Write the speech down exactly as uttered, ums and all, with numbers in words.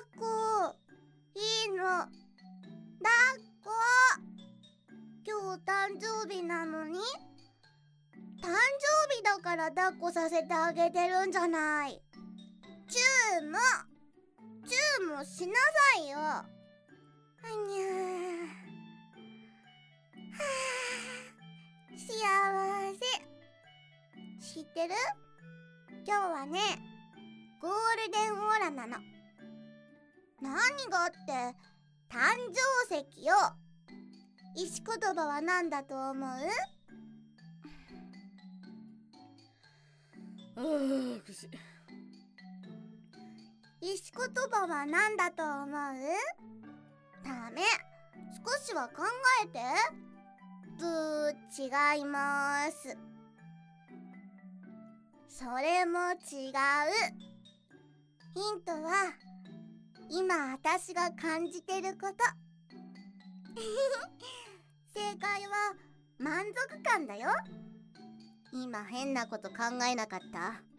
っこいいの。だっこ。今日誕生日なのに、誕生日だから抱っこさせてあげてるんじゃない。チューもチューもしなさいよ。はにゃー。はー、幸せ。知ってる？今日はね、ゴールデンオーラなの。何がって誕生石よ。石言葉は何だと思う？ あー、苦しい。 石言葉は何だと思う？ダメ。少しは考えて。ブー、違います。それも違う。ヒントは今私が感じてること。正解は満足感だよ。今変なこと考えなかった？